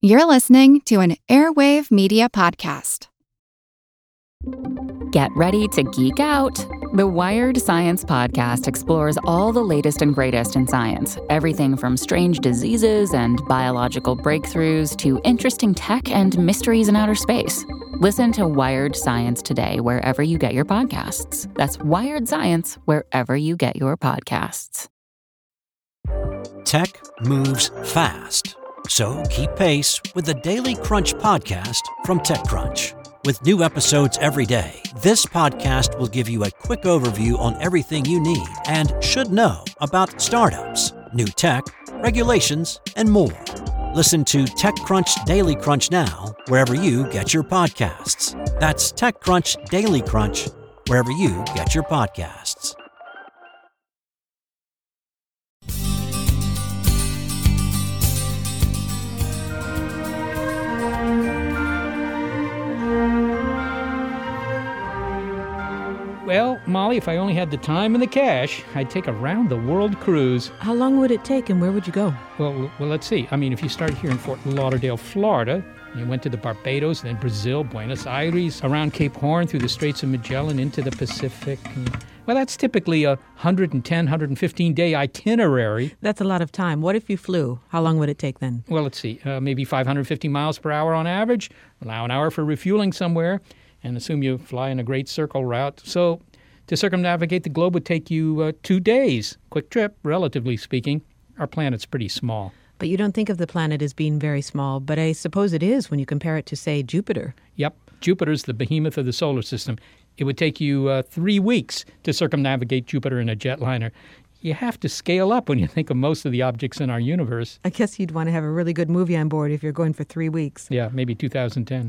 You're listening to an Airwave Media Podcast. Get ready to geek out. The Wired Science Podcast explores all the latest and greatest in science. Everything from strange diseases and biological breakthroughs to interesting tech and mysteries in outer space. Listen to Wired Science today wherever you get your podcasts. That's Wired Science wherever you get your podcasts. Tech moves fast, so keep pace with the Daily Crunch podcast from TechCrunch. With new episodes every day, this podcast will give you a quick overview on everything you need and should know about startups, new tech, regulations, and more. Listen to TechCrunch Daily Crunch now, wherever you get your podcasts. That's TechCrunch Daily Crunch, wherever you get your podcasts. Well, Molly, if I only had the time and the cash, I'd take a round-the-world cruise. How long would it take and where would you go? Well, let's see. I mean, if you started here in Fort Lauderdale, Florida, you went to the Barbados, then Brazil, Buenos Aires, around Cape Horn, through the Straits of Magellan, into the Pacific. Well, that's typically a 110, 115-day itinerary. That's a lot of time. What if you flew? How long would it take then? Well, let's see. Maybe 550 miles per hour on average. Allow an hour for refueling somewhere. And assume you fly in a great circle route. So to circumnavigate the globe would take you 2 days. Quick trip, relatively speaking. Our planet's pretty small. But you don't think of the planet as being very small, but I suppose it is when you compare it to, say, Jupiter. Yep, Jupiter's the behemoth of the solar system. It would take you 3 weeks to circumnavigate Jupiter in a jetliner. You have to scale up when you think of most of the objects in our universe. I guess you'd want to have a really good movie on board if you're going for 3 weeks. Yeah, maybe 2010.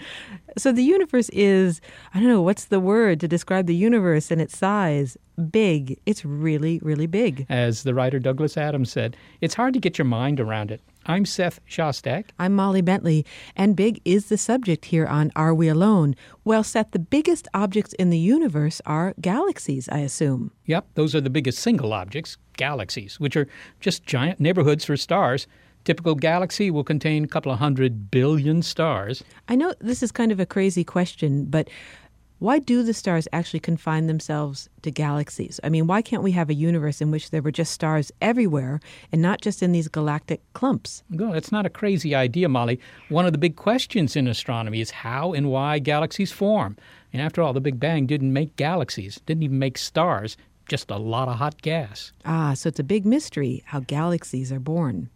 So the universe is, I don't know, what's the word to describe the universe and its size? Big. It's really, really big. As the writer Douglas Adams said, it's hard to get your mind around it. I'm Seth Shostak. I'm Molly Bentley, and big is the subject here on Are We Alone? Well, Seth, the biggest objects in the universe are galaxies, I assume. Yep, those are the biggest single objects, galaxies, which are just giant neighborhoods for stars. Typical galaxy will contain a couple of 100 billion stars. I know this is kind of a crazy question, but why do the stars actually confine themselves to galaxies? I mean, why can't we have a universe in which there were just stars everywhere and not just in these galactic clumps? Well, that's not a crazy idea, Molly. One of the big questions in astronomy is how and why galaxies form. And after all, the Big Bang didn't make galaxies, didn't even make stars, just a lot of hot gas. Ah, so it's a big mystery how galaxies are born.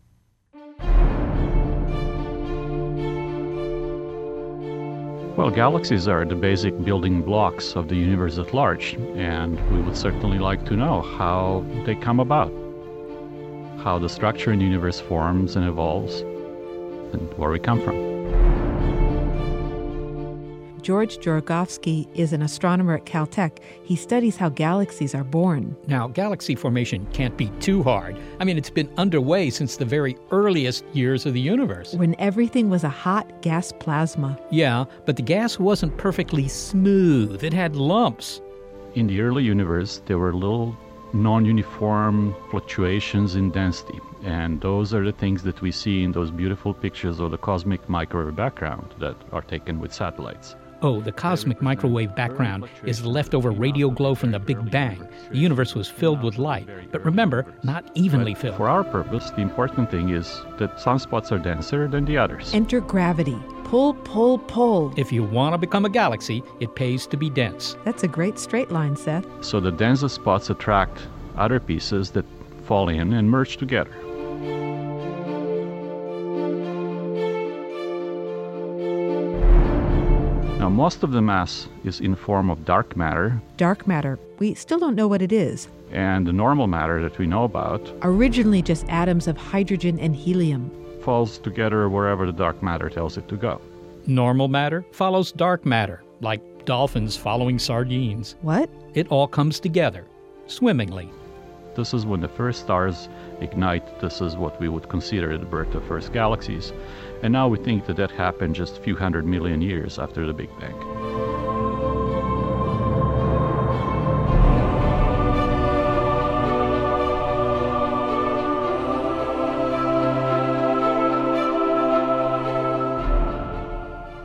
Well, galaxies are the basic building blocks of the universe at large, and we would certainly like to know how they come about, how the structure in the universe forms and evolves, and where we come from. George Jorogovsky is an astronomer at Caltech. He studies how galaxies are born. Now, galaxy formation can't be too hard. I mean, it's been underway since the very earliest years of the universe. When everything was a hot gas plasma. Yeah, but the gas wasn't perfectly smooth. It had lumps. In the early universe, there were little non-uniform fluctuations in density, and those are the things that we see in those beautiful pictures of the cosmic microwave background that are taken with satellites. Oh, the cosmic microwave background is the leftover radio glow from the Big Bang. The universe was filled with light, but remember, not evenly filled. For our purpose, the important thing is that some spots are denser than the others. Enter gravity. Pull, pull, pull. If you want to become a galaxy, it pays to be dense. That's a great straight line, Seth. So the densest spots attract other pieces that fall in and merge together. Now, most of the mass is in form of dark matter. Dark matter. We still don't know what it is. And the normal matter that we know about, originally just atoms of hydrogen and helium, falls together wherever the dark matter tells it to go. Normal matter follows dark matter, like dolphins following sardines. What? It all comes together, swimmingly. This is when the first stars ignite. This is what we would consider the birth of first galaxies. And now we think that that happened just a few 100 million years after the Big Bang.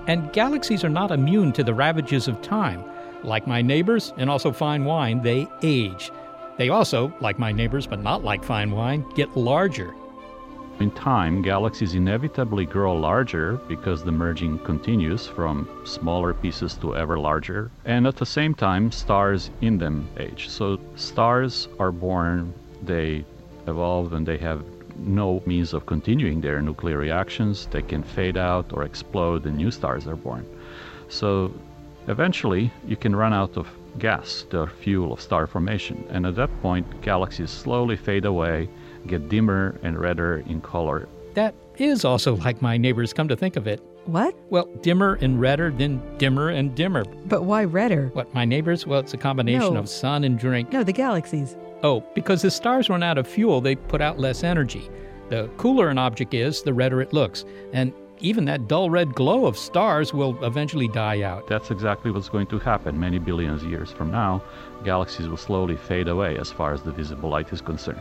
And galaxies are not immune to the ravages of time. Like my neighbors, and also fine wine, they age. They also, like my neighbors but not like fine wine, get larger. In time, galaxies inevitably grow larger because the merging continues from smaller pieces to ever larger. And at the same time, stars in them age. So stars are born, they evolve, and they have no means of continuing their nuclear reactions. They can fade out or explode and new stars are born. So eventually, you can run out of gas, the fuel of star formation. And at that point, galaxies slowly fade away, get dimmer and redder in color. That is also like my neighbors, come to think of it. What? Well, dimmer and redder, then dimmer and dimmer. But why redder? What, my neighbors? Well, it's a combination of sun and drink. No, the galaxies. Oh, because as stars run out of fuel, they put out less energy. The cooler an object is, the redder it looks. And even that dull red glow of stars will eventually die out. That's exactly what's going to happen. Many billions of years from now, galaxies will slowly fade away as far as the visible light is concerned.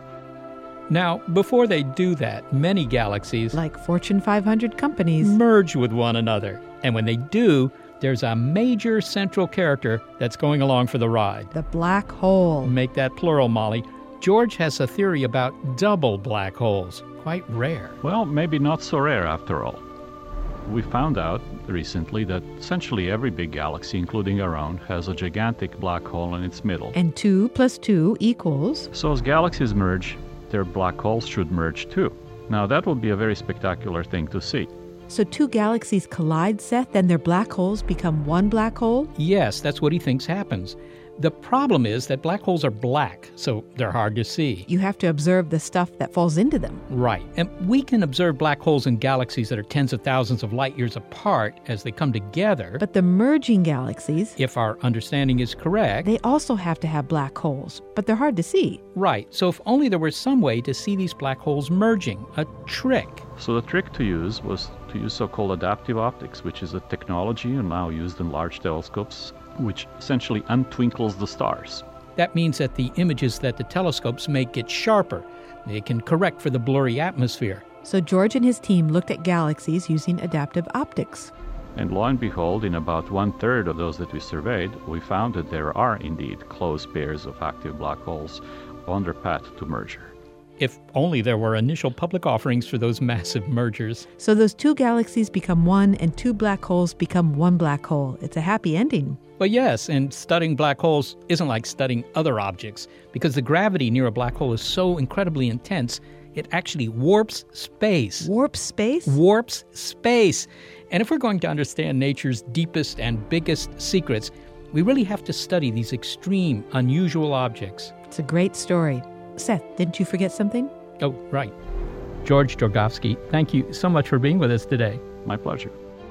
Now, before they do that, many galaxies, Like Fortune 500 companies. merge with one another. And when they do, there's a major central character that's going along for the ride. The black hole. Make that plural, Molly. George has a theory about double black holes. Quite rare. Well, maybe not so rare after all. We found out recently that essentially every big galaxy, including our own, has a gigantic black hole in its middle. And 2 + 2 = So as galaxies merge, their black holes should merge too. Now that would be a very spectacular thing to see. So 2 galaxies collide, Seth, then their black holes become one black hole? Yes, that's what he thinks happens. The problem is that black holes are black, so they're hard to see. You have to observe the stuff that falls into them. Right. And we can observe black holes in galaxies that are tens of thousands of light years apart as they come together. But the merging galaxies, If our understanding is correct. they also have to have black holes, but they're hard to see. Right. So if only there were some way to see these black holes merging, a trick. So the trick to use was to use so-called adaptive optics, which is a technology now used in large telescopes, which essentially untwinkles the stars. That means that the images that the telescopes make get sharper. They can correct for the blurry atmosphere. So George and his team looked at galaxies using adaptive optics. And lo and behold, in about 1/3 of those that we surveyed, we found that there are indeed close pairs of active black holes on their path to merger. If only there were initial public offerings for those massive mergers. So those 2 galaxies become one and 2 black holes become one black hole. It's a happy ending. But yes, and studying black holes isn't like studying other objects, because the gravity near a black hole is so incredibly intense, it actually warps space. Warp space? Warps space. And if we're going to understand nature's deepest and biggest secrets, we really have to study these extreme, unusual objects. It's a great story. Seth, didn't you forget something? Oh, right. George Drogowski, thank you so much for being with us today. My pleasure.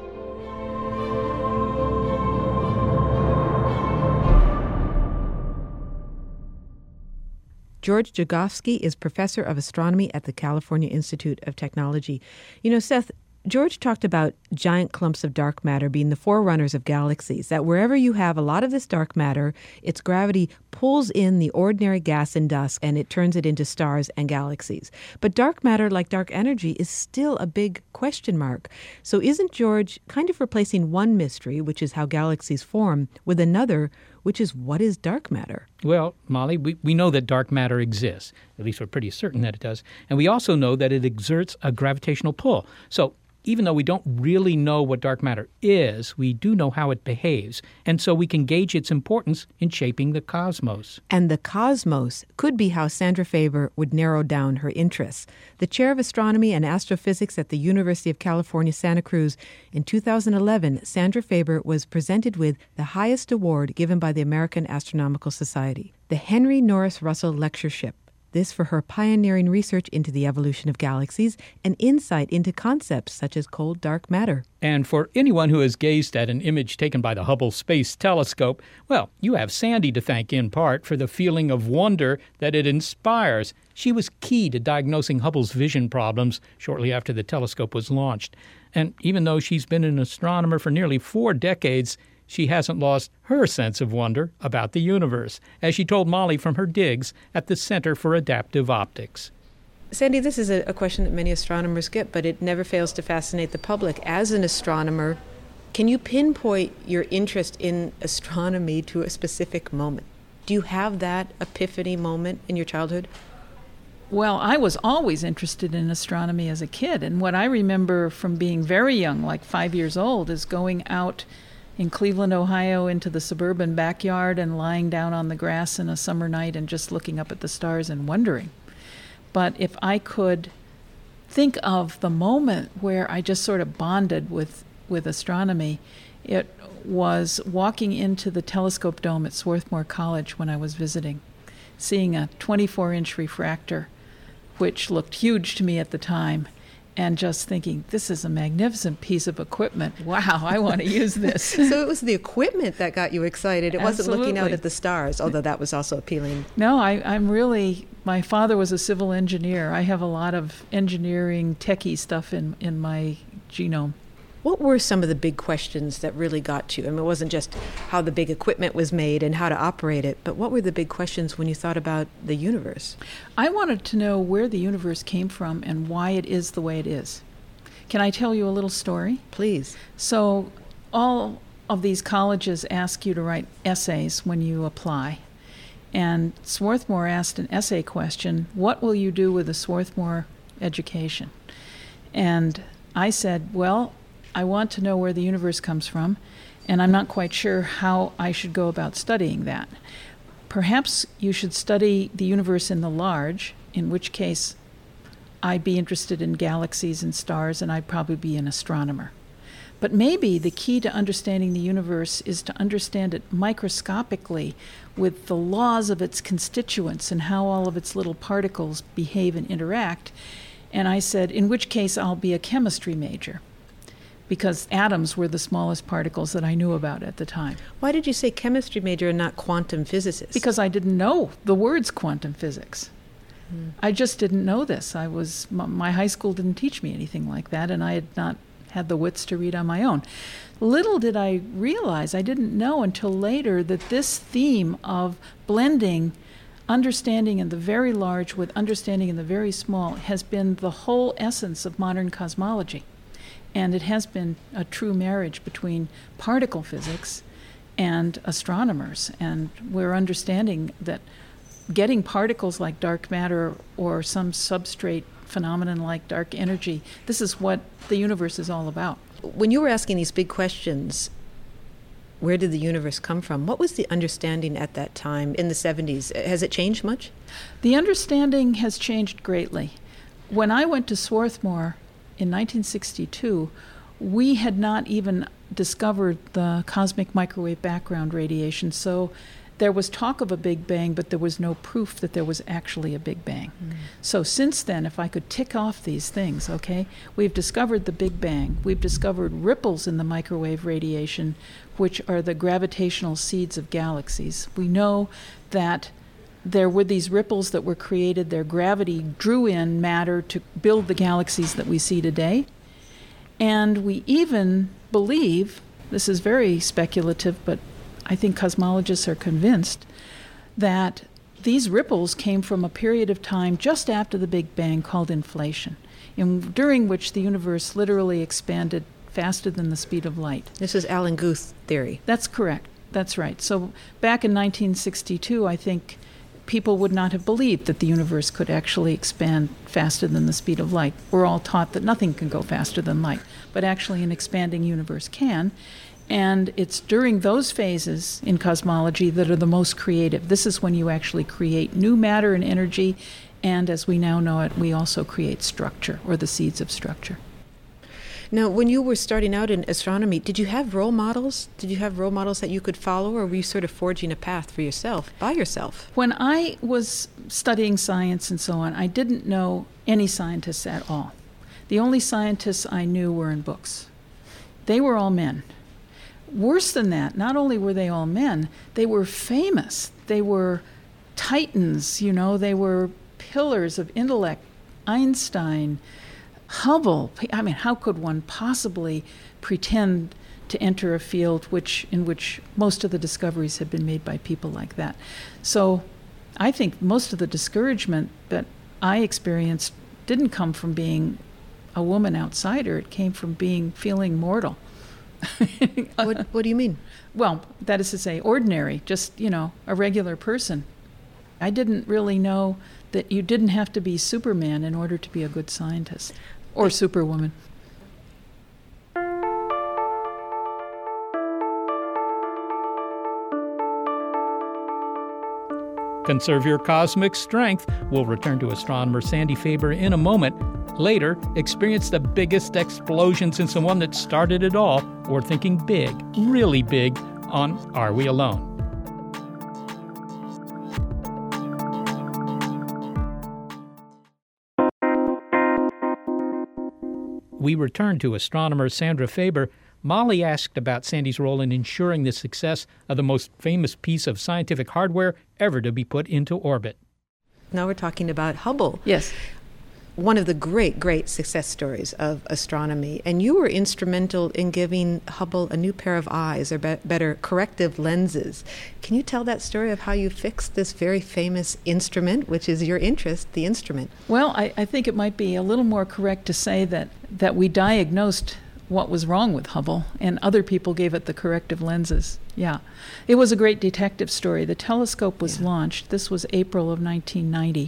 George Drogowski is professor of astronomy at the California Institute of Technology. You know, Seth, George talked about giant clumps of dark matter being the forerunners of galaxies, that wherever you have a lot of this dark matter, its gravity pulls in the ordinary gas and dust and it turns it into stars and galaxies. But dark matter, like dark energy, is still a big question mark. So isn't George kind of replacing one mystery, which is how galaxies form, with another, which is what is dark matter? Well, Molly, we know that dark matter exists. At least we're pretty certain that it does. And we also know that it exerts a gravitational pull. So even though we don't really know what dark matter is, we do know how it behaves. And so we can gauge its importance in shaping the cosmos. And the cosmos could be how Sandra Faber would narrow down her interests. The chair of astronomy and astrophysics at the University of California, Santa Cruz, in 2011, Sandra Faber was presented with the highest award given by the American Astronomical Society, the Henry Norris Russell Lectureship. This for her pioneering research into the evolution of galaxies and insight into concepts such as cold dark matter. And for anyone who has gazed at an image taken by the Hubble Space Telescope, well, you have Sandy to thank in part for the feeling of wonder that it inspires. She was key to diagnosing Hubble's vision problems shortly after the telescope was launched. And even though she's been an astronomer for nearly 4 decades, she hasn't lost her sense of wonder about the universe, as she told Molly from her digs at the Center for Adaptive Optics. Sandy, this is a question that many astronomers get, but it never fails to fascinate the public. As an astronomer, Can you pinpoint your interest in astronomy to a specific moment? Do you have that epiphany moment in your childhood? Well, I was always interested in astronomy as a kid, and what I remember from being very young, like 5 years old, is going out in Cleveland, Ohio, into the suburban backyard and lying down on the grass in a summer night and just looking up at the stars and wondering. But if I could think of the moment where I just sort of bonded with astronomy, it was walking into the telescope dome at Swarthmore College when I was visiting, seeing a 24-inch refractor, which looked huge to me at the time, and just thinking, this is a magnificent piece of equipment. Wow, I want to use this. So it was the equipment that got you excited. It wasn't looking out at the stars, although that was also appealing. No, my father was a civil engineer. I have a lot of engineering, techie stuff in my genome. What were some of the big questions that really got you? I mean, it wasn't just how the big equipment was made and how to operate it, but what were the big questions when you thought about the universe? I wanted to know where the universe came from and why it is the way it is. Can I tell you a little story? Please. So all of these colleges ask you to write essays when you apply. And Swarthmore asked an essay question, what will you do with a Swarthmore education? And I said, well, I want to know where the universe comes from, and I'm not quite sure how I should go about studying that. Perhaps you should study the universe in the large, in which case I'd be interested in galaxies and stars, and I'd probably be an astronomer. But maybe the key to understanding the universe is to understand it microscopically with the laws of its constituents and how all of its little particles behave and interact. And I said, in which case I'll be a chemistry major, because atoms were the smallest particles that I knew about at the time. Why did you say chemistry major and not quantum physicist? Because I didn't know the words quantum physics. I just didn't know this. My high school didn't teach me anything like that, and I had not had the wits to read on my own. Little did I realize, I didn't know until later, that this theme of blending understanding in the very large with understanding in the very small has been the whole essence of modern cosmology. And it has been a true marriage between particle physics and astronomers. And we're understanding that getting particles like dark matter or some substrate phenomenon like dark energy, this is what the universe is all about. When you were asking these big questions, where did the universe come from? What was the understanding at that time in the 70s? Has it changed much? The understanding has changed greatly. When I went to Swarthmore in 1962, we had not even discovered the cosmic microwave background radiation, so there was talk of a Big Bang, but there was no proof that there was actually a Big Bang. So since then, if I could tick off these things, okay, we've discovered the Big Bang. We've discovered ripples in the microwave radiation, which are the gravitational seeds of galaxies. We know that there were these ripples that were created. Their gravity drew in matter to build the galaxies that we see today. And we even believe, this is very speculative, but I think cosmologists are convinced, that these ripples came from a period of time just after the Big Bang called inflation, during which the universe literally expanded faster than the speed of light. This is Alan Guth's theory. That's correct. That's right. So back in 1962, I think people would not have believed that the universe could actually expand faster than the speed of light. We're all taught that nothing can go faster than light, but actually an expanding universe can. And it's during those phases in cosmology that are the most creative. This is when you actually create new matter and energy, and as we now know it, we also create structure, or the seeds of structure. Now, when you were starting out in astronomy, did you have role models? Did you have role models that you could follow, or were you sort of forging a path for yourself, by yourself? When I was studying science and so on, I didn't know any scientists at all. The only scientists I knew were in books. They were all men. Worse than that, not only were they all men, they were famous. They were titans, they were pillars of intellect. Einstein, Hubble. I mean, how could one possibly pretend to enter a field in which most of the discoveries had been made by people like that? So I think most of the discouragement that I experienced didn't come from being a woman outsider. It came from feeling mortal What do you mean? Well, that is to say, ordinary, just, a regular person. I didn't really know that you didn't have to be Superman in order to be a good scientist, or Superwoman. Conserve your cosmic strength. We'll return to astronomer Sandy Faber in a moment. Later, experience the biggest explosion since the one that started it all. We're thinking big, really big, on Are We Alone? We return to astronomer Sandra Faber. Molly asked about Sandy's role in ensuring the success of the most famous piece of scientific hardware ever to be put into orbit. Now we're talking about Hubble. Yes. One of the great success stories of astronomy. And you were instrumental in giving Hubble a new pair of eyes, or better, corrective lenses. Can you tell that story of how you fixed this very famous instrument, which is your interest, the instrument? Well, I think it might be a little more correct to say that we diagnosed what was wrong with Hubble, and other people gave it the corrective lenses. Yeah. It was a great detective story. The telescope was launched. This was April of 1990,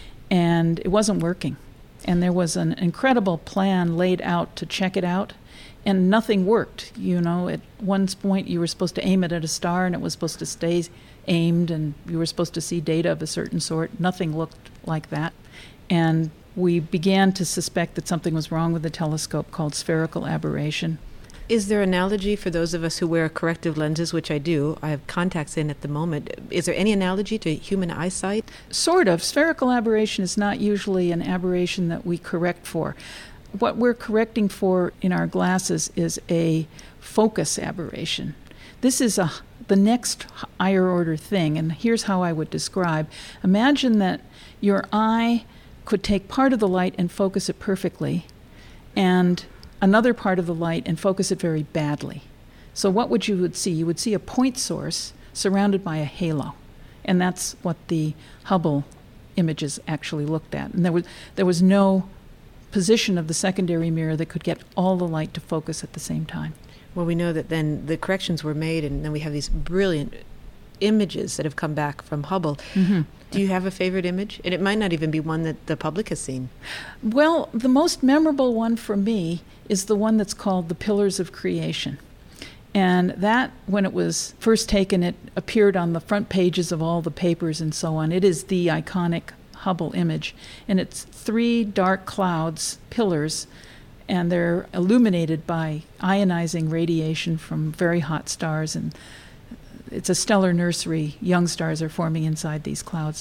and it wasn't working. And there was an incredible plan laid out to check it out, and nothing worked. At one point you were supposed to aim it at a star, and it was supposed to stay aimed, and you were supposed to see data of a certain sort. Nothing looked like that. And we began to suspect that something was wrong with the telescope, called spherical aberration. Is there an analogy for those of us who wear corrective lenses, which I do? I have contacts in at the moment. Is there any analogy to human eyesight? Sort of. Spherical aberration is not usually an aberration that we correct for. What we're correcting for in our glasses is a focus aberration. This is the next higher order thing, and here's how I would describe. Imagine that your eye could take part of the light and focus it perfectly, and another part of the light and focus it very badly. So what would you see? You would see a point source surrounded by a halo, and that's what the Hubble images actually looked at. And there was no position of the secondary mirror that could get all the light to focus at the same time. Well, we know that then the corrections were made, and then we have these brilliant images that have come back from Hubble. Mm-hmm. Do you have a favorite image? And it might not even be one that the public has seen. Well, the most memorable one for me is the one that's called the Pillars of Creation. And that, when it was first taken, it appeared on the front pages of all the papers and so on. It is the iconic Hubble image. And it's 3 dark clouds, pillars, and they're illuminated by ionizing radiation from very hot stars, and it's a stellar nursery. Young stars are forming inside these clouds.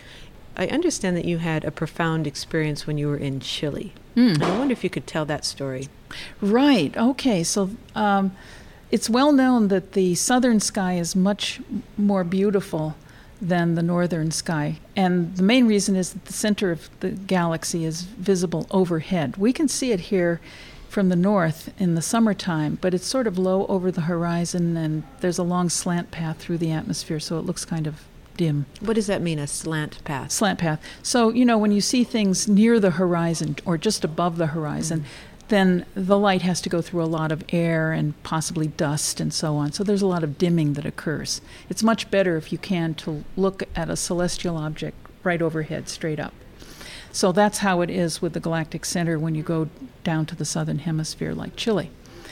I understand that you had a profound experience when you were in Chile. And I wonder if you could tell that story. Right. Okay. So it's well known that the southern sky is much more beautiful than the northern sky. And the main reason is that the center of the galaxy is visible overhead. We can see it here from the north in the summertime, but it's sort of low over the horizon, and there's a long slant path through the atmosphere, so it looks kind of dim. What does that mean, a slant path? Slant path. So, when you see things near the horizon or just above the horizon, then the light has to go through a lot of air and possibly dust and so on. So there's a lot of dimming that occurs. It's much better, if you can, to look at a celestial object right overhead, straight up. So that's how it is with the galactic center when you go down to the southern hemisphere, like Chile.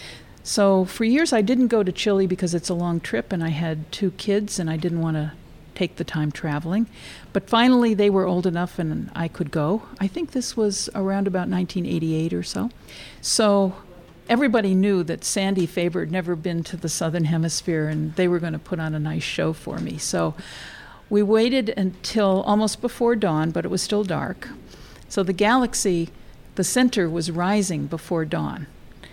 So for years I didn't go to Chile because it's a long trip, and I had 2 kids, and I didn't want to take the time traveling. But finally they were old enough and I could go. I think this was around about 1988 or so. So everybody knew that Sandy Faber had never been to the southern hemisphere, and they were going to put on a nice show for me. So we waited until almost before dawn, but it was still dark. So the galaxy, the center, was rising before dawn.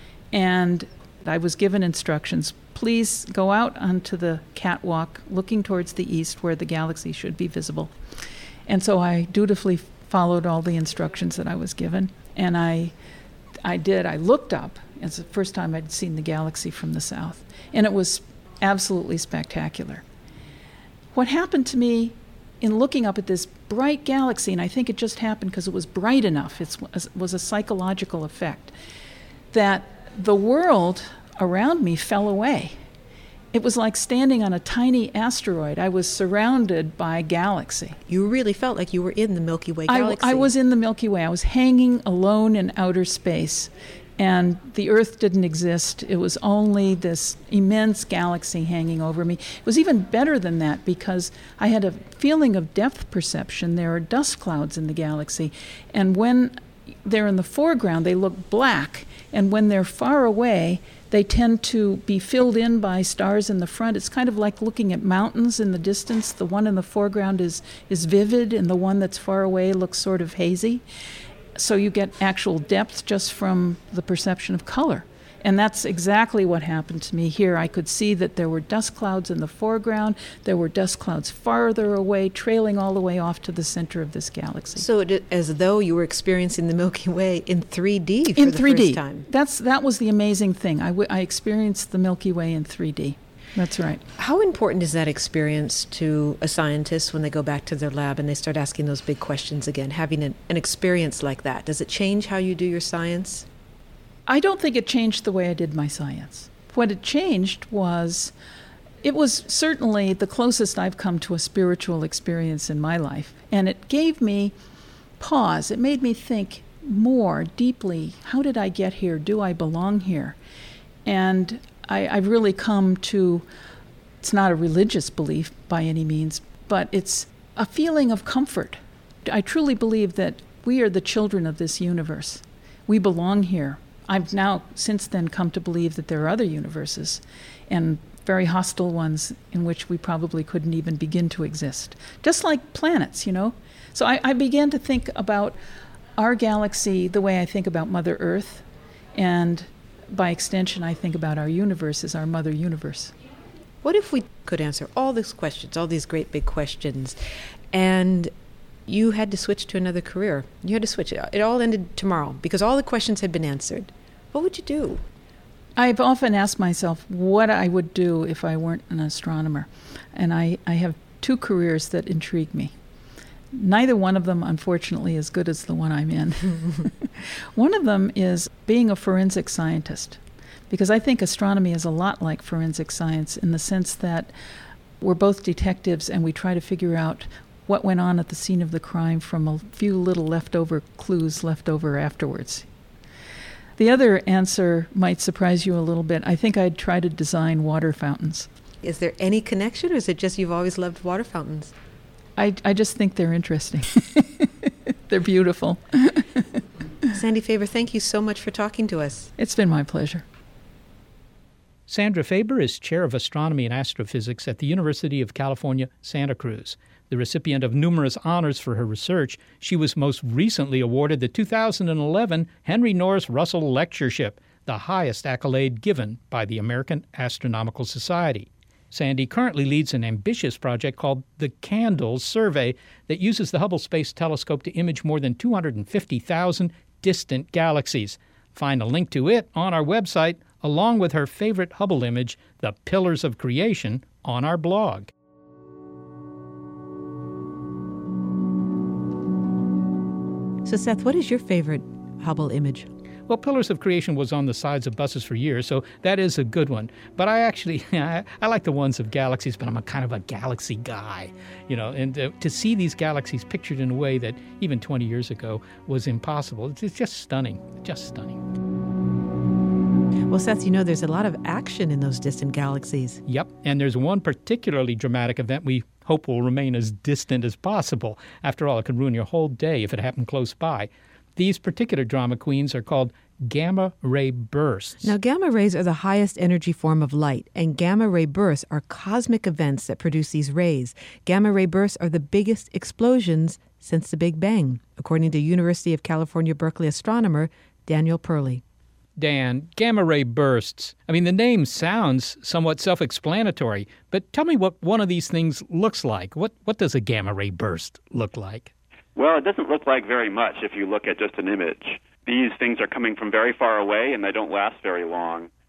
And I was given instructions, please go out onto the catwalk looking towards the east where the galaxy should be visible. And so I dutifully followed all the instructions that I was given. And I did. I looked up. It's the first time I'd seen the galaxy from the south. And it was absolutely spectacular. What happened to me in looking up at this bright galaxy, and I think it just happened because it was bright enough, it was a psychological effect, that the world around me fell away. It was like standing on a tiny asteroid. I was surrounded by galaxy. You really felt like you were in the Milky Way galaxy. I was in the Milky Way. I was hanging alone in outer space, and the Earth didn't exist. It was only this immense galaxy hanging over me. It was even better than that because I had a feeling of depth perception. There are dust clouds in the galaxy, and when they're in the foreground, they look black, and when they're far away, they tend to be filled in by stars in the front. It's kind of like looking at mountains in the distance. The one in the foreground is vivid, and the one that's far away looks sort of hazy. So you get actual depth just from the perception of color. And that's exactly what happened to me here. I could see that there were dust clouds in the foreground. There were dust clouds farther away, trailing all the way off to the center of this galaxy. So as though you were experiencing the Milky Way in 3D for the first time. That was the amazing thing. I experienced the Milky Way in 3D. That's right. How important is that experience to a scientist when they go back to their lab and they start asking those big questions again, having an experience like that? Does it change how you do your science? I don't think it changed the way I did my science. What it changed was, it was certainly the closest I've come to a spiritual experience in my life. And it gave me pause. It made me think more deeply, how did I get here? Do I belong here? And I've really come to, it's not a religious belief by any means, but it's a feeling of comfort. I truly believe that we are the children of this universe. We belong here. I've now since then come to believe that there are other universes, and very hostile ones in which we probably couldn't even begin to exist. Just like planets, you know? So I began to think about our galaxy the way I think about Mother Earth, and by extension I think about our universe as our Mother Universe. What if we could answer all these questions, all these great big questions, and you had to switch to another career? You had to switch. It all ended tomorrow because all the questions had been answered. What would you do? I've often asked myself what I would do if I weren't an astronomer. And I have two careers that intrigue me. Neither one of them, unfortunately, is good as the one I'm in. One of them is being a forensic scientist, because I think astronomy is a lot like forensic science in the sense that we're both detectives and we try to figure out what went on at the scene of the crime from a few little leftover clues left over afterwards. The other answer might surprise you a little bit. I think I'd try to design water fountains. Is there any connection, or is it just you've always loved water fountains? I just think they're interesting. They're beautiful. Sandy Faber, thank you so much for talking to us. It's been my pleasure. Sandra Faber is Chair of Astronomy and Astrophysics at the University of California, Santa Cruz. The recipient of numerous honors for her research, she was most recently awarded the 2011 Henry Norris Russell Lectureship, the highest accolade given by the American Astronomical Society. Sandy currently leads an ambitious project called the CANDLES Survey that uses the Hubble Space Telescope to image more than 250,000 distant galaxies. Find a link to it on our website, along with her favorite Hubble image, the Pillars of Creation, on our blog. So, Seth, what is your favorite Hubble image? Well, Pillars of Creation was on the sides of buses for years, so that is a good one. But I actually, I like the ones of galaxies, but I'm a kind of a galaxy guy, you know, and to see these galaxies pictured in a way that even 20 years ago was impossible, it's just stunning, just stunning. Well, Seth, you know there's a lot of action in those distant galaxies. Yep, and there's one particularly dramatic event we hope will remain as distant as possible. After all, it could ruin your whole day if it happened close by. These particular drama queens are called gamma-ray bursts. Now, gamma rays are the highest energy form of light, and gamma-ray bursts are cosmic events that produce these rays. Gamma-ray bursts are the biggest explosions since the Big Bang, according to University of California, Berkeley astronomer Daniel Perley. Dan, gamma-ray bursts. I mean, the name sounds somewhat self-explanatory, but tell me what one of these things looks like. What does a gamma-ray burst look like? Well, it doesn't look like very much if you look at just an image. These things are coming from very far away, and they don't last very long.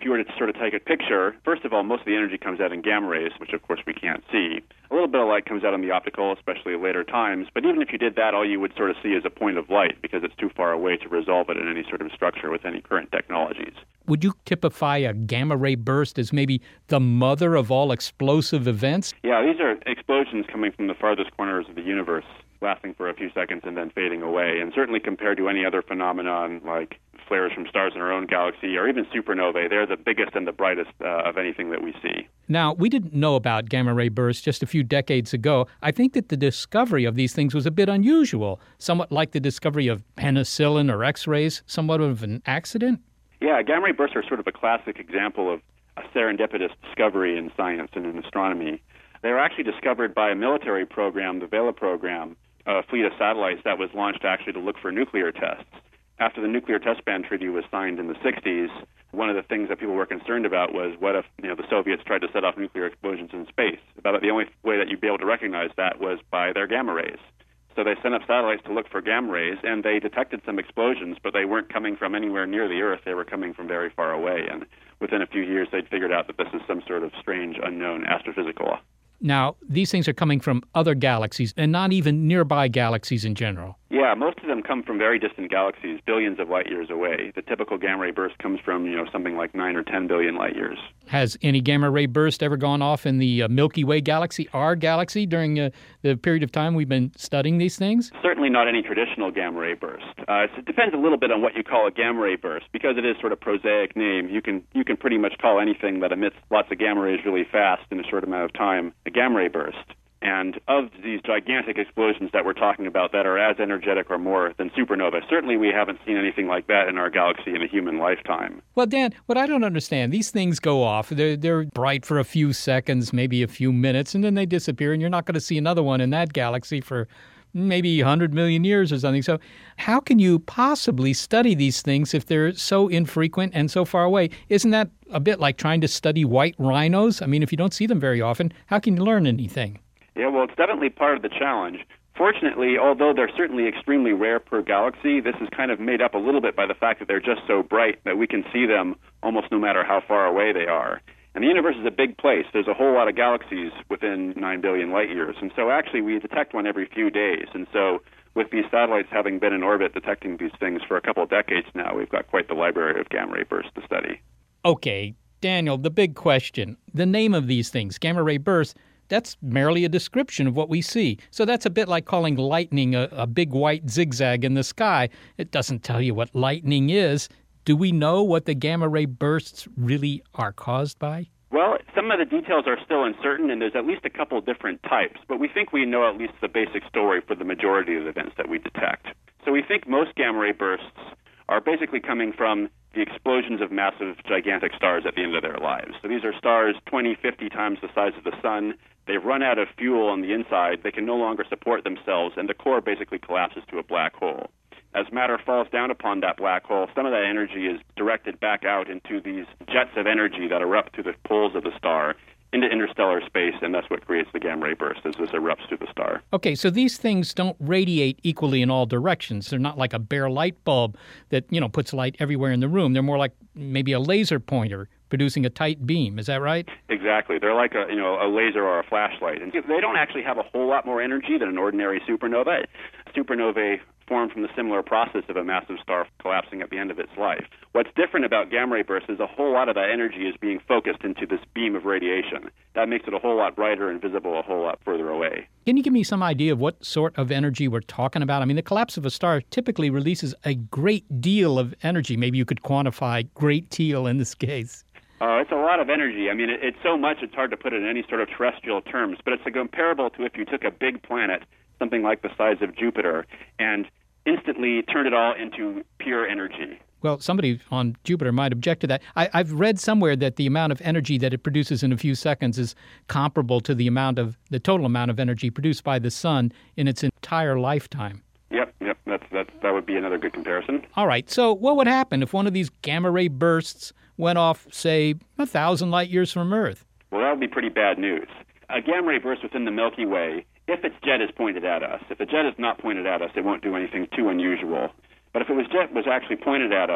if you were to sort of take a picture, first of all, most of the energy comes out in gamma rays, which of course we can't see. A little bit of light comes out in the optical, especially at later times. But even if you did that, all you would sort of see is a point of light because it's too far away to resolve it in any sort of structure with any current technologies. Would you typify a gamma ray burst as maybe the mother of all explosive events? Yeah, these are explosions coming from the farthest corners of the universe, lasting for a few seconds and then fading away. And certainly compared to any other phenomenon like flares from stars in our own galaxy or even supernovae, they're the biggest and the brightest of anything that we see. Now, we didn't know about gamma ray bursts just a few decades ago. I think that the discovery of these things was a bit unusual, somewhat like the discovery of penicillin or X-rays, somewhat of an accident. Yeah, gamma ray bursts are sort of a classic example of a serendipitous discovery in science and in astronomy. They were actually discovered by a military program, the Vela program, a fleet of satellites that was launched actually to look for nuclear tests. After the Nuclear Test Ban Treaty was signed in the 60s, one of the things that people were concerned about was what if the Soviets tried to set off nuclear explosions in space? About the only way that you'd be able to recognize that was by their gamma rays. So they sent up satellites to look for gamma rays, and they detected some explosions, but they weren't coming from anywhere near the Earth. They were coming from very far away. And within a few years, they'd figured out that this is some sort of strange, unknown astrophysical. Now, these things are coming from other galaxies and not even nearby galaxies in general. Yeah, most of them come from very distant galaxies, billions of light years away. The typical gamma ray burst comes from, something like 9 or 10 billion light years. Has any gamma ray burst ever gone off in the Milky Way galaxy, our galaxy, during the period of time we've been studying these things? Certainly not any traditional gamma ray burst. It depends a little bit on what you call a gamma ray burst. Because it is sort of prosaic name, you can pretty much call anything that emits lots of gamma rays really fast in a short amount of time a gamma ray burst. And of these gigantic explosions that we're talking about that are as energetic or more than supernova, certainly we haven't seen anything like that in our galaxy in a human lifetime. Well, Dan, what I don't understand, these things go off. They're bright for a few seconds, maybe a few minutes, and then they disappear, and you're not going to see another one in that galaxy for maybe 100 million years or something. So how can you possibly study these things if they're so infrequent and so far away? Isn't that a bit like trying to study white rhinos? I mean, if you don't see them very often, how can you learn anything? Yeah, well, it's definitely part of the challenge. Fortunately, although they're certainly extremely rare per galaxy, this is kind of made up a little bit by the fact that they're just so bright that we can see them almost no matter how far away they are. And the universe is a big place. There's a whole lot of galaxies within 9 billion light years. And so actually we detect one every few days. And so with these satellites having been in orbit detecting these things for a couple of decades now, we've got quite the library of gamma ray bursts to study. Okay, Daniel, the big question. The name of these things, gamma ray bursts, that's merely a description of what we see. So that's a bit like calling lightning a big white zigzag in the sky. It doesn't tell you what lightning is. Do we know what the gamma ray bursts really are caused by? Well, some of the details are still uncertain, and there's at least a couple different types. But we think we know at least the basic story for the majority of the events that we detect. So we think most gamma ray bursts are basically coming from the explosions of massive, gigantic stars at the end of their lives. So these are stars 20, 50 times the size of the sun. They've run out of fuel on the inside. They can no longer support themselves, and the core basically collapses to a black hole. As matter falls down upon that black hole, some of that energy is directed back out into these jets of energy that erupt through the poles of the star into interstellar space, and that's what creates the gamma ray burst as this erupts through the star. Okay, so these things don't radiate equally in all directions. They're not like a bare light bulb that, puts light everywhere in the room. They're more like maybe a laser pointer producing a tight beam. Is that right? Exactly. They're like a laser or a flashlight. And they don't actually have a whole lot more energy than an ordinary supernova. Supernovae form from the similar process of a massive star collapsing at the end of its life. What's different about gamma ray bursts is a whole lot of that energy is being focused into this beam of radiation. That makes it a whole lot brighter and visible a whole lot further away. Can you give me some idea of what sort of energy we're talking about? I mean, the collapse of a star typically releases a great deal of energy. Maybe you could quantify great deal in this case. It's a lot of energy. I mean, it's so much it's hard to put it in any sort of terrestrial terms, but it's comparable to if you took a big planet, something like the size of Jupiter, and instantly turned it all into pure energy. Well, somebody on Jupiter might object to that. I've read somewhere that the amount of energy that it produces in a few seconds is comparable to the total amount of energy produced by the sun in its entire lifetime. Yep. That would be another good comparison. All right. So what would happen if one of these gamma ray bursts went off, say, 1,000 light years from Earth? Well, that would be pretty bad news. A gamma ray burst within the Milky Way, if its jet is pointed at us. If the jet is not pointed at us, it won't do anything too unusual. But if its jet was actually pointed at us,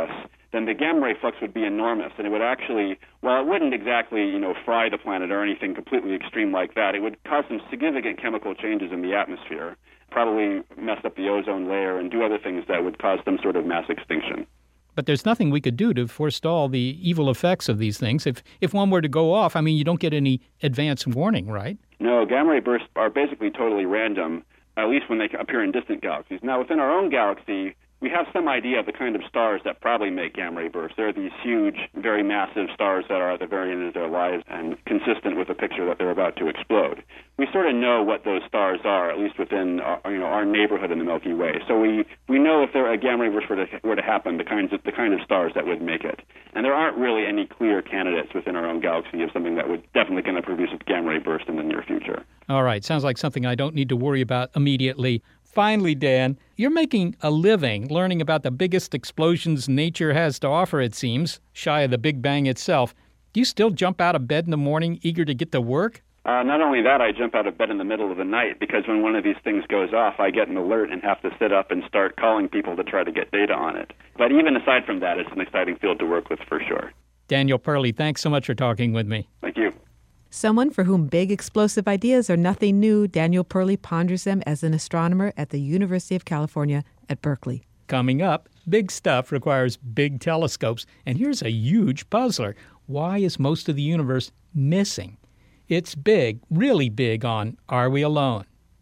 then the gamma ray flux would be enormous, and it would actually, while it wouldn't exactly, fry the planet or anything completely extreme like that, it would cause some significant chemical changes in the atmosphere, probably mess up the ozone layer and do other things that would cause some sort of mass extinction. But there's nothing we could do to forestall the evil effects of these things. If one were to go off, you don't get any advance warning, right? No, gamma ray bursts are basically totally random, at least when they appear in distant galaxies. Now, within our own galaxy, we have some idea of the kind of stars that probably make gamma ray bursts. There are these huge, very massive stars that are at the very end of their lives and consistent with the picture that they're about to explode. We sort of know what those stars are, at least within our neighborhood in the Milky Way. So we know if a gamma ray burst were to happen, the kind of stars that would make it. And there aren't really any clear candidates within our own galaxy of something that would definitely going to produce a gamma ray burst in the near future. All right, sounds like something I don't need to worry about immediately. Finally, Dan, you're making a living learning about the biggest explosions nature has to offer, it seems, shy of the Big Bang itself. Do you still jump out of bed in the morning eager to get to work? Not only that, I jump out of bed in the middle of the night because when one of these things goes off, I get an alert and have to sit up and start calling people to try to get data on it. But even aside from that, it's an exciting field to work with for sure. Daniel Perley, thanks so much for talking with me. Thank you. Someone for whom big explosive ideas are nothing new, Daniel Perley ponders them as an astronomer at the University of California at Berkeley. Coming up, big stuff requires big telescopes. And here's a huge puzzler. Why is most of the universe missing? It's big, really big on Are We Alone?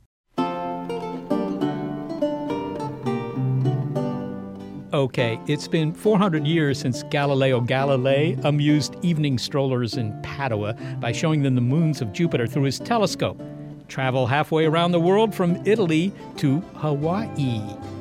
Okay, it's been 400 years since Galileo Galilei amused evening strollers in Padua by showing them the moons of Jupiter through his telescope. Travel halfway around the world from Italy to Hawaii.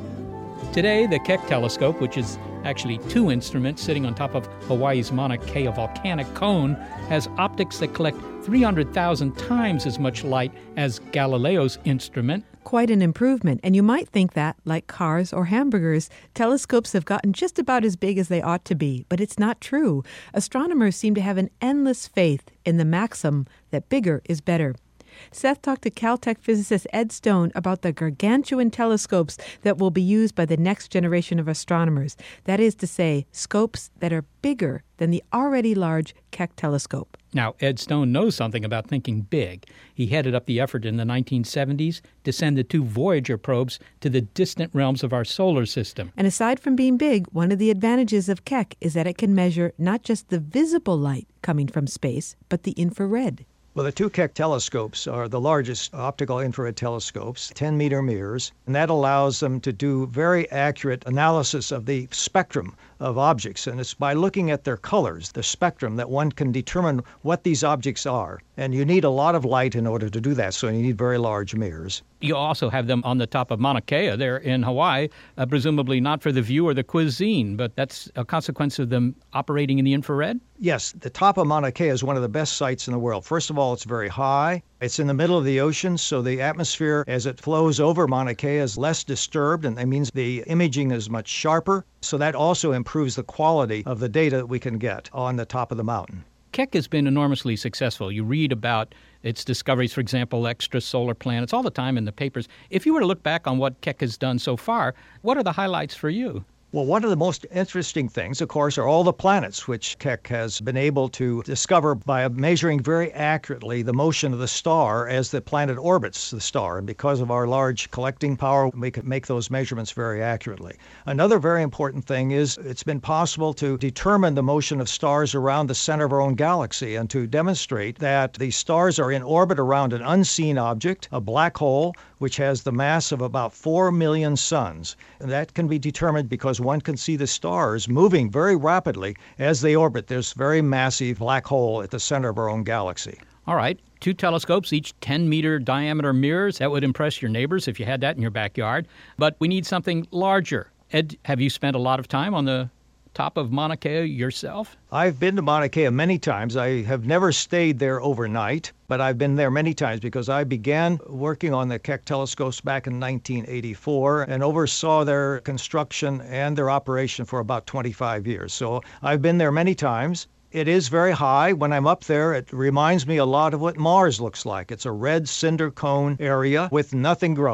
Today, the Keck telescope, which is actually two instruments sitting on top of Hawaii's Mauna Kea volcanic cone, has optics that collect 300,000 times as much light as Galileo's instrument. Quite an improvement, and you might think that, like cars or hamburgers, telescopes have gotten just about as big as they ought to be, but it's not true. Astronomers seem to have an endless faith in the maxim that bigger is better. Seth talked to Caltech physicist Ed Stone about the gargantuan telescopes that will be used by the next generation of astronomers. That is to say, scopes that are bigger than the already large Keck telescope. Now, Ed Stone knows something about thinking big. He headed up the effort in the 1970s to send the two Voyager probes to the distant realms of our solar system. And aside from being big, one of the advantages of Keck is that it can measure not just the visible light coming from space, but the infrared. Well, the two Keck telescopes are the largest optical infrared telescopes, 10-meter mirrors, and that allows them to do very accurate analysis of the spectrum of objects. And it's by looking at their colors, the spectrum, that one can determine what these objects are. And you need a lot of light in order to do that, so you need very large mirrors. You also have them on the top of Mauna Kea there in Hawaii, presumably not for the view or the cuisine, but that's a consequence of them operating in the infrared? Yes, the top of Mauna Kea is one of the best sites in the world. First of all, it's very high. It's in the middle of the ocean, so the atmosphere as it flows over Mauna Kea is less disturbed, and that means the imaging is much sharper. So that also improves the quality of the data that we can get on the top of the mountain. Keck has been enormously successful. You read about its discoveries, for example, extrasolar planets, all the time in the papers. If you were to look back on what Keck has done so far, what are the highlights for you? Well, one of the most interesting things, of course, are all the planets which Keck has been able to discover by measuring very accurately the motion of the star as the planet orbits the star. And because of our large collecting power, we can make those measurements very accurately. Another very important thing is it's been possible to determine the motion of stars around the center of our own galaxy and to demonstrate that the stars are in orbit around an unseen object, a black hole, which has the mass of about 4 million suns. And that can be determined because one can see the stars moving very rapidly as they orbit this very massive black hole at the center of our own galaxy. All right, two telescopes, each 10-meter diameter mirrors. That would impress your neighbors if you had that in your backyard. But we need something larger. Ed, have you spent a lot of time on the top of Mauna Kea yourself? I've been to Mauna Kea many times. I have never stayed there overnight, but I've been there many times because I began working on the Keck telescopes back in 1984 and oversaw their construction and their operation for about 25 years. So I've been there many times. It is very high. When I'm up there, it reminds me a lot of what Mars looks like. It's a red cinder cone area with nothing growing.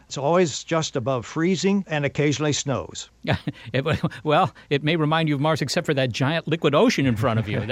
It's always just above freezing and occasionally snows. It may remind you of Mars except for that giant liquid ocean in front of you.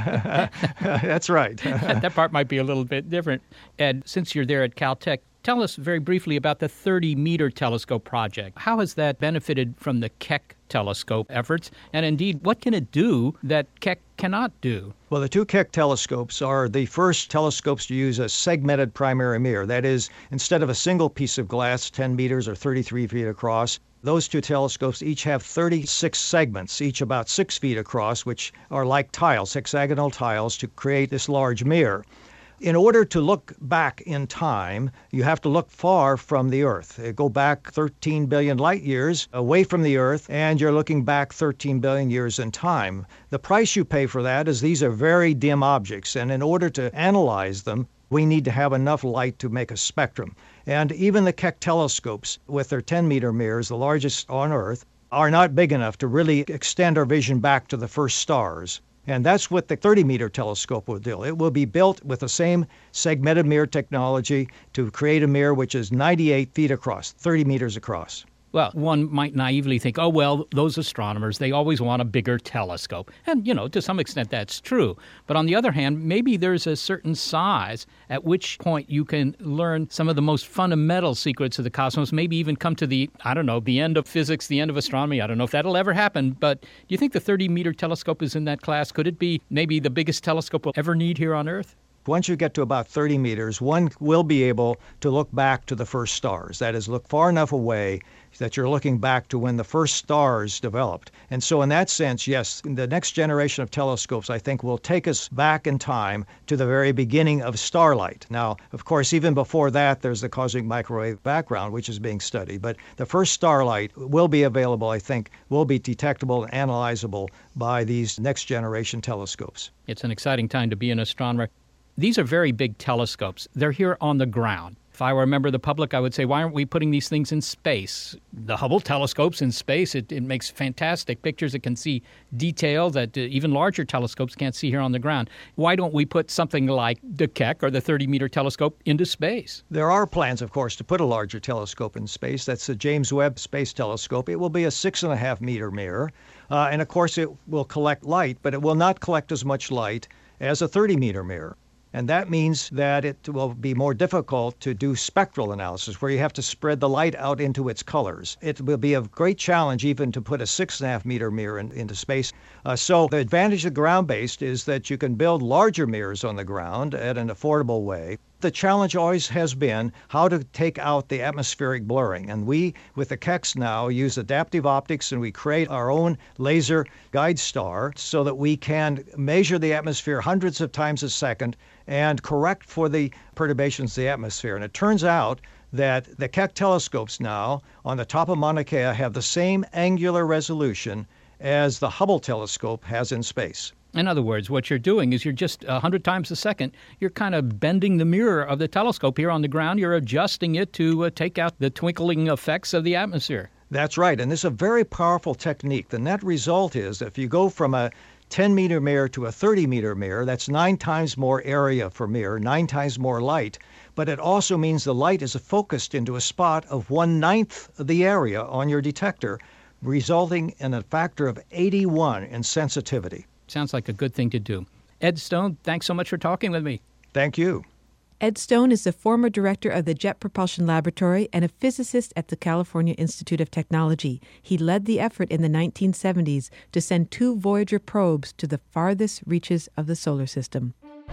That's right. That part might be a little bit different. Ed, since you're there at Caltech, tell us very briefly about the 30-meter telescope project. How has that benefited from the Keck telescope efforts? And indeed, what can it do that Keck cannot do? Well, the two Keck telescopes are the first telescopes to use a segmented primary mirror. That is, instead of a single piece of glass 10 meters or 33 feet across, those two telescopes each have 36 segments, each about 6 feet across, which are like tiles, hexagonal tiles, to create this large mirror. In order to look back in time, you have to look far from the Earth. Go back 13 billion light years away from the Earth, and you're looking back 13 billion years in time. The price you pay for that is these are very dim objects, and in order to analyze them, we need to have enough light to make a spectrum. And even the Keck telescopes, with their 10-meter mirrors, the largest on Earth, are not big enough to really extend our vision back to the first stars. And that's what the 30-meter telescope will do. It will be built with the same segmented mirror technology to create a mirror which is 98 feet across, 30 meters across. Well, one might naively think, oh, well, those astronomers, they always want a bigger telescope. And, to some extent that's true. But on the other hand, maybe there's a certain size at which point you can learn some of the most fundamental secrets of the cosmos, maybe even come to the end of physics, the end of astronomy. I don't know if that'll ever happen. But do you think the 30-meter telescope is in that class? Could it be maybe the biggest telescope we'll ever need here on Earth? Once you get to about 30 meters, one will be able to look back to the first stars. That is, look far enough away that you're looking back to when the first stars developed. And so in that sense, yes, the next generation of telescopes, I think, will take us back in time to the very beginning of starlight. Now, of course, even before that, there's the cosmic microwave background, which is being studied. But the first starlight will be available, I think, will be detectable and analyzable by these next generation telescopes. It's an exciting time to be an astronomer. These are very big telescopes. They're here on the ground. If I were a member of the public, I would say, why aren't we putting these things in space? The Hubble telescope's in space. It makes fantastic pictures. It can see detail that even larger telescopes can't see here on the ground. Why don't we put something like the Keck or the 30-meter telescope into space? There are plans, of course, to put a larger telescope in space. That's the James Webb Space Telescope. It will be a 6.5-meter mirror. And, of course, it will collect light, but it will not collect as much light as a 30-meter mirror. And that means that it will be more difficult to do spectral analysis, where you have to spread the light out into its colors. It will be a great challenge even to put a 6.5-meter mirror into space. So the advantage of ground-based is that you can build larger mirrors on the ground at an affordable way. The challenge always has been how to take out the atmospheric blurring. And we, with the Kecks now, use adaptive optics, and we create our own laser guide star so that we can measure the atmosphere hundreds of times a second and correct for the perturbations of the atmosphere. And it turns out that the Keck telescopes now on the top of Mauna Kea have the same angular resolution as the Hubble telescope has in space. In other words, what you're doing is you're just 100 times a second, you're kind of bending the mirror of the telescope here on the ground. You're adjusting it to take out the twinkling effects of the atmosphere. That's right. And this is a very powerful technique. The net result is if you go from a 10-meter mirror to a 30-meter mirror, that's 9 times more area for mirror, 9 times more light. But it also means the light is focused into a spot of 1/9 of the area on your detector, resulting in a factor of 81 in sensitivity. Sounds like a good thing to do. Ed Stone, thanks so much for talking with me. Thank you. Ed Stone is the former director of the Jet Propulsion Laboratory and a physicist at the California Institute of Technology. He led the effort in the 1970s to send 2 Voyager probes to the farthest reaches of the solar system.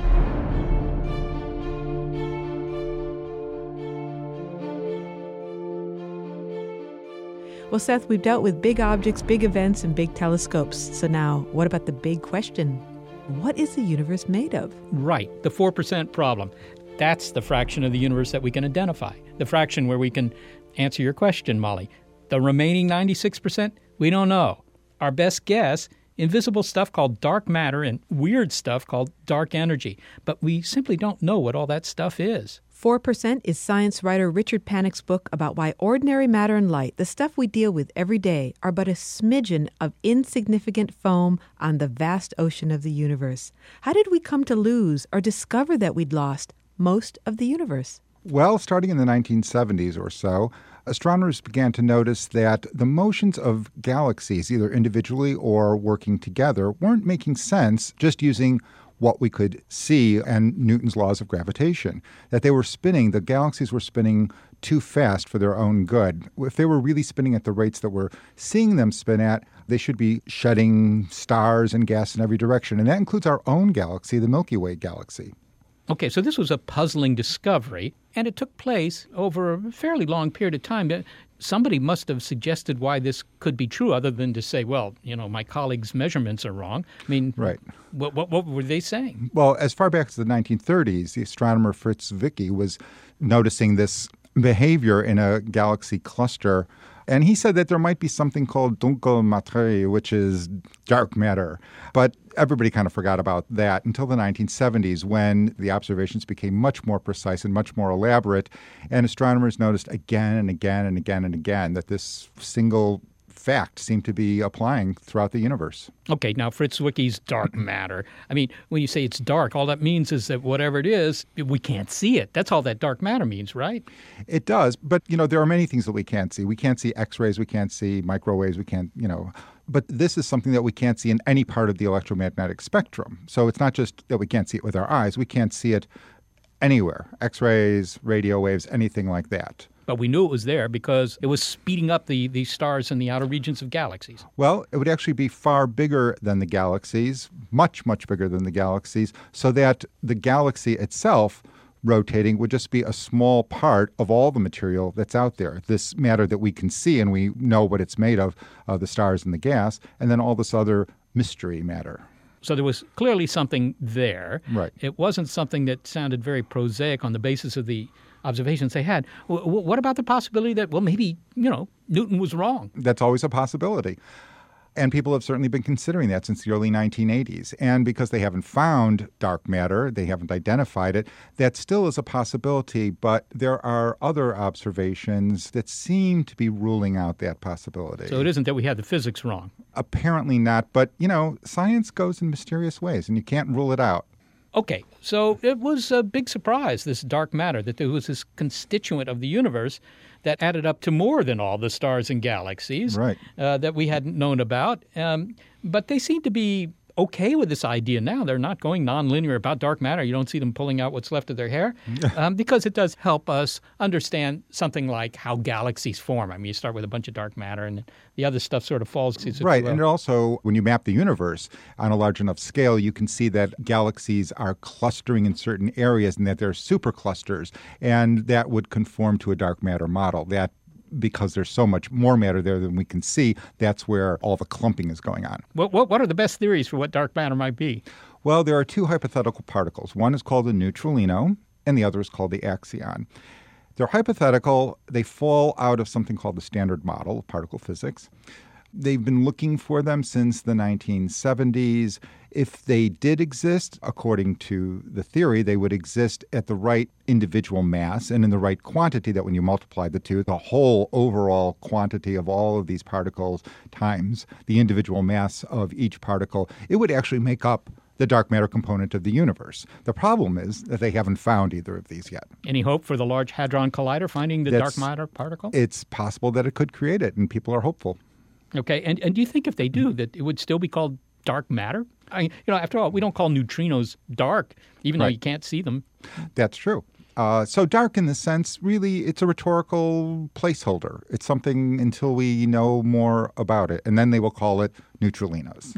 Well, Seth, we've dealt with big objects, big events, and big telescopes. So now, what about the big question? What is the universe made of? Right, the 4% problem. That's the fraction of the universe that we can identify. The fraction where we can answer your question, Molly. The remaining 96%, we don't know. Our best guess, invisible stuff called dark matter and weird stuff called dark energy. But we simply don't know what all that stuff is. 4% is science writer Richard Panik's book about why ordinary matter and light, the stuff we deal with every day, are but a smidgen of insignificant foam on the vast ocean of the universe. How did we come to lose or discover that we'd lost most of the universe? Well, starting in the 1970s or so, astronomers began to notice that the motions of galaxies, either individually or working together, weren't making sense just using what we could see and Newton's laws of gravitation, that they were spinning, the galaxies were spinning too fast for their own good. If they were really spinning at the rates that we're seeing them spin at, they should be shedding stars and gas in every direction. And that includes our own galaxy, the Milky Way galaxy. Okay, so this was a puzzling discovery, and it took place over a fairly long period of time. Somebody must have suggested why this could be true, other than to say, well, my colleague's measurements are wrong. I mean, right. What were they saying? Well, as far back as the 1930s, the astronomer Fritz Zwicky was noticing this behavior in a galaxy cluster. And he said that there might be something called dunkle Materie, which is dark matter. But everybody kind of forgot about that until the 1970s, when the observations became much more precise and much more elaborate. And astronomers noticed again and again and again and again that this single fact seemed to be applying throughout the universe. Okay, now Fritz Zwicky's dark matter. I mean, when you say it's dark, all that means is that whatever it is, we can't see it. That's all that dark matter means, right? It does. But, there are many things that we can't see. We can't see X-rays. We can't see microwaves. We can't, But this is something that we can't see in any part of the electromagnetic spectrum. So it's not just that we can't see it with our eyes. We can't see it anywhere. X-rays, radio waves, anything like that. But we knew it was there because it was speeding up the stars in the outer regions of galaxies. Well, it would actually be far bigger than the galaxies, much, much bigger than the galaxies, so that the galaxy itself rotating would just be a small part of all the material that's out there. This matter that we can see and we know what it's made of, the stars and the gas, and then all this other mystery matter. So there was clearly something there. Right. It wasn't something that sounded very prosaic on the basis of the observations they had. What about the possibility that, maybe, Newton was wrong? That's always a possibility. And people have certainly been considering that since the early 1980s. And because they haven't found dark matter, they haven't identified it, that still is a possibility. But there are other observations that seem to be ruling out that possibility. So it isn't that we had the physics wrong? Apparently not. But, science goes in mysterious ways, and you can't rule it out. Okay, so it was a big surprise, this dark matter, that there was this constituent of the universe that added up to more than all the stars and galaxies that we hadn't known about. But they seem to be okay with this idea now. They're not going nonlinear about dark matter. You don't see them pulling out what's left of their hair because it does help us understand something like how galaxies form. I mean, you start with a bunch of dark matter and the other stuff sort of falls. Right, and also when you map the universe on a large enough scale, you can see that galaxies are clustering in certain areas and that they're superclusters, and that would conform to a dark matter model. That because there's so much more matter there than we can see, that's where all the clumping is going on. What are the best theories for what dark matter might be? Well, there are two hypothetical particles. One is called a neutralino, and the other is called the axion. They're hypothetical. They fall out of something called the Standard Model of particle physics. They've been looking for them since the 1970s. If they did exist, according to the theory, they would exist at the right individual mass and in the right quantity that when you multiply the two, the whole overall quantity of all of these particles times the individual mass of each particle, it would actually make up the dark matter component of the universe. The problem is that they haven't found either of these yet. Any hope for the Large Hadron Collider finding the dark matter particle? It's possible that it could create it, and people are hopeful. Okay, and do you think if they do, that it would still be called dark matter? I mean, after all, we don't call neutrinos dark, even though you can't see them. That's true. So dark in the sense, really, it's a rhetorical placeholder. It's something until we know more about it, and then they will call it neutralinos.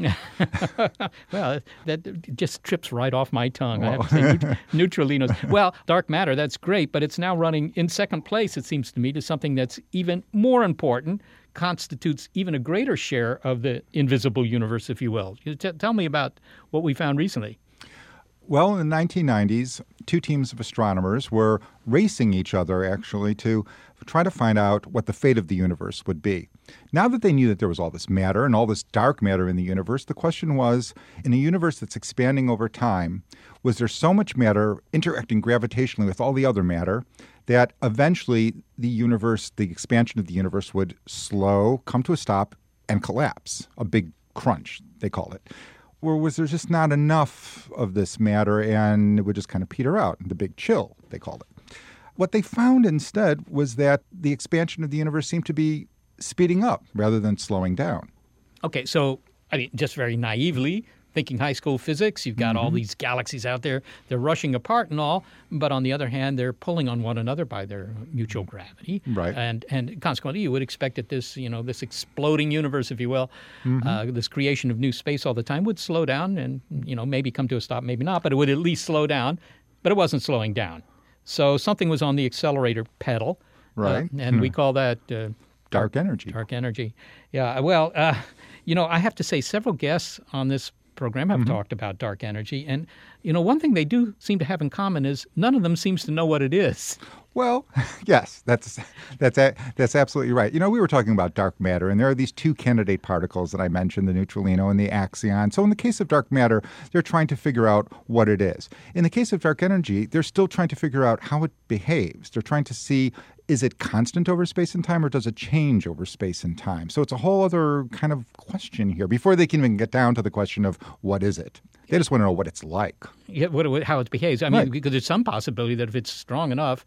Well, that just trips right off my tongue. I have to say neutralinos. Well, dark matter, that's great, but it's now running in second place, it seems to me, to something that's even more important, constitutes even a greater share of the invisible universe, if you will. Tell me about what we found recently. Well, in the 1990s, two teams of astronomers were racing each other, actually, to try to find out what the fate of the universe would be. Now that they knew that there was all this matter and all this dark matter in the universe, the question was, in a universe that's expanding over time, was there so much matter interacting gravitationally with all the other matter that eventually the universe, the expansion of the universe would slow, come to a stop, and collapse, a big crunch, they call it. Or was there just not enough of this matter and it would just kind of peter out, the big chill, they called it. what they found instead was that the expansion of the universe seemed to be speeding up rather than slowing down. Okay, so, I mean, just very naively, thinking high school physics, you've got all these galaxies out there, they're rushing apart and all, but on the other hand, they're pulling on one another by their mutual gravity. Right. And consequently, you would expect that this, this exploding universe, if you will, this creation of new space all the time would slow down and, maybe come to a stop, maybe not, but it would at least slow down. But it wasn't slowing down. So something was on the accelerator pedal. Right. And we call that... dark energy. Dark energy. Yeah, well, I have to say several guests on this program have talked about dark energy. And, one thing they do seem to have in common is none of them seems to know what it is. Well, yes, that's absolutely right. We were talking about dark matter, and there are these two candidate particles that I mentioned, the neutralino and the axion. So in the case of dark matter, they're trying to figure out what it is. In the case of dark energy, they're still trying to figure out how it behaves. They're trying to see, is it constant over space and time, or does it change over space and time? So it's a whole other kind of question here before they can even get down to the question of what is it. They just want to know what it's like. Yeah, how it behaves. I mean, because there's some possibility that if it's strong enough,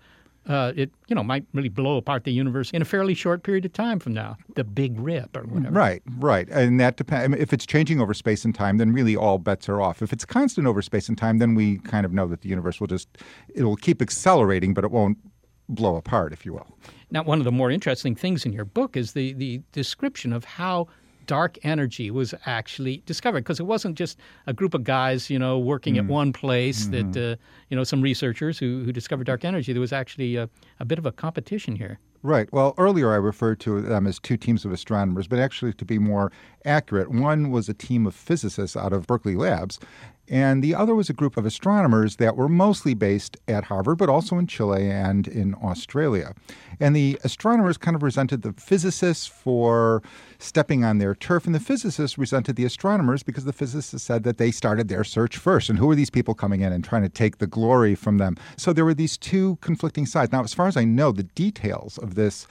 it might really blow apart the universe in a fairly short period of time from now, the Big Rip or whatever. Right. And that depends. If it's changing over space and time, then really all bets are off. If it's constant over space and time, then we kind of know that the universe it'll keep accelerating, but it won't blow apart, if you will. Now, one of the more interesting things in your book is the description of how dark energy was actually discovered, because it wasn't just a group of guys, working at one place that, some researchers who discovered dark energy. There was actually a bit of a competition here. Right. Well, earlier I referred to them as two teams of astronomers, but actually, to be more accurate, one was a team of physicists out of Berkeley Labs, and the other was a group of astronomers that were mostly based at Harvard, but also in Chile and in Australia. And the astronomers kind of resented the physicists for stepping on their turf, and the physicists resented the astronomers because the physicists said that they started their search first. And who are these people coming in and trying to take the glory from them? So there were these two conflicting sides. Now, as far as I know, the details of this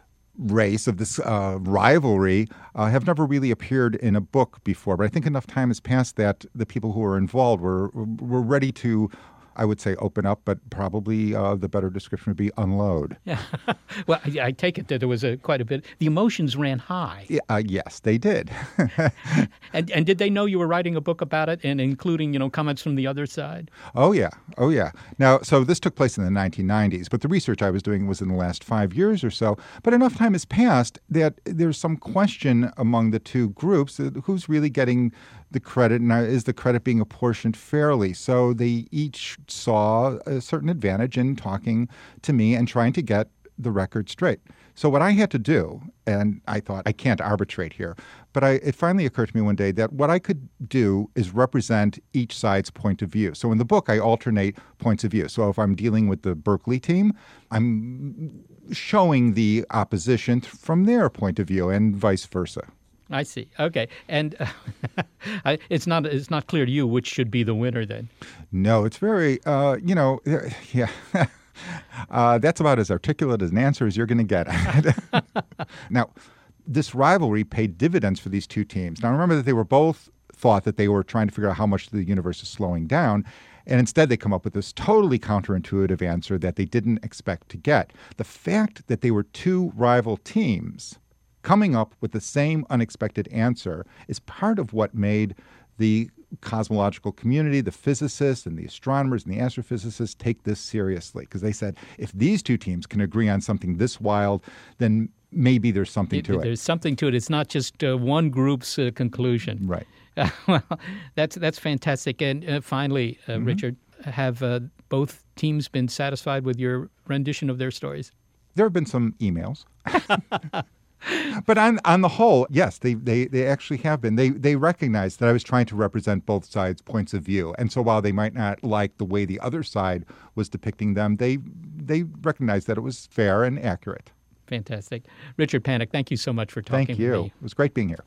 race, of this rivalry, have never really appeared in a book before. But I think enough time has passed that the people who were involved were ready to, I would say, open up, but probably the better description would be unload. Yeah. Well, I take it that there was quite a bit. The emotions ran high. Yes, they did. And did they know you were writing a book about it and including, comments from the other side? Oh, yeah. Now, so this took place in the 1990s, but the research I was doing was in the last 5 years or so. But enough time has passed that there's some question among the two groups, who's really getting the credit, and is the credit being apportioned fairly? So they each saw a certain advantage in talking to me and trying to get the record straight. So what I had to do, and I thought, I can't arbitrate here, but it finally occurred to me one day that what I could do is represent each side's point of view. So in the book, I alternate points of view. So if I'm dealing with the Berkeley team, I'm showing the opposition from their point of view and vice versa. I see. Okay. And it's not clear to you which should be the winner then. No, it's very, yeah. That's about as articulate as an answer as you're going to get. Now, this rivalry paid dividends for these two teams. Now, remember that they were both thought that they were trying to figure out how much the universe is slowing down. And instead, they come up with this totally counterintuitive answer that they didn't expect to get. The fact that they were two rival teams coming up with the same unexpected answer is part of what made the cosmological community, the physicists and the astronomers and the astrophysicists, take this seriously. Because they said, if these two teams can agree on something this wild, then maybe there's something to it. There's something to it. It's not just one group's conclusion. Right. Well, that's fantastic. And finally, Richard, have both teams been satisfied with your rendition of their stories? There have been some emails. But on the whole, yes, they actually have been. They recognized that I was trying to represent both sides' points of view. And so while they might not like the way the other side was depicting them, they recognized that it was fair and accurate. Fantastic. Richard Panik, thank you so much for talking to me. Thank you. It was great being here.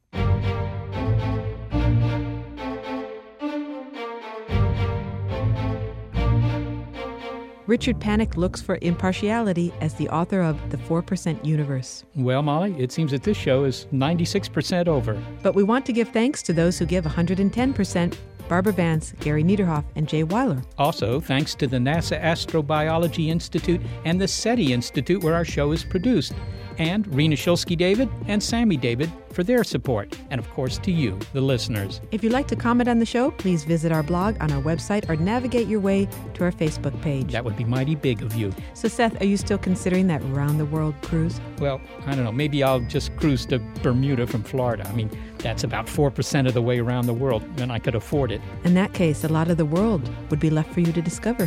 Richard Panik looks for impartiality as the author of The 4% Universe. Well, Molly, it seems that this show is 96% over. But we want to give thanks to those who give 110%. Barbara Vance, Gary Niederhoff, and Jay Weiler. Also, thanks to the NASA Astrobiology Institute and the SETI Institute, where our show is produced, and Rena Shulsky-David and Sammy David for their support, and of course to you, the listeners. If you'd like to comment on the show, please visit our blog on our website or navigate your way to our Facebook page. That would be mighty big of you. So, Seth, are you still considering that round-the-world cruise? Well, I don't know. Maybe I'll just cruise to Bermuda from Florida. I mean, that's about 4% of the way around the world, and I could afford it. In that case, a lot of the world would be left for you to discover.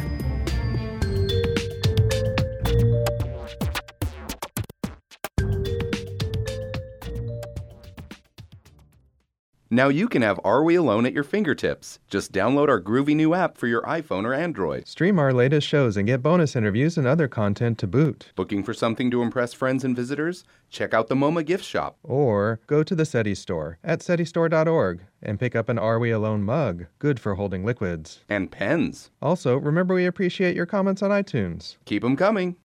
Now you can have Are We Alone at your fingertips. Just download our groovy new app for your iPhone or Android. Stream our latest shows and get bonus interviews and other content to boot. Looking for something to impress friends and visitors? Check out the MoMA gift shop. Or go to the SETI store at SETIstore.org and pick up an Are We Alone mug, good for holding liquids. And pens. Also, remember we appreciate your comments on iTunes. Keep them coming.